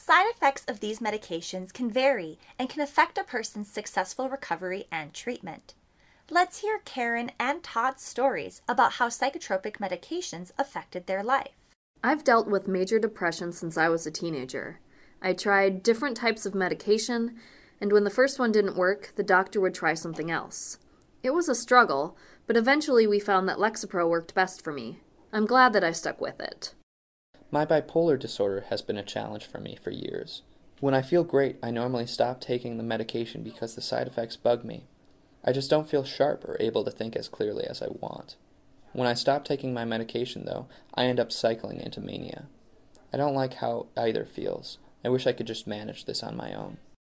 side effects of these medications can vary and can affect a person's successful recovery and treatment. Let's hear Karen and Todd's stories about how psychotropic medications affected their life. I've dealt with major depression since I was a teenager. I tried different types of medication, and when the first one didn't work, the doctor would try something else. It was a struggle, but eventually we found that Lexapro worked best for me. I'm glad that I stuck with it. My bipolar disorder has been a challenge for me for years. When I feel great, I normally stop taking the medication because the side effects bug me. I just don't feel sharp or able to think as clearly as I want. When I stop taking my medication, though, I end up cycling into mania. I don't like how either feels. I wish I could just manage this on my own.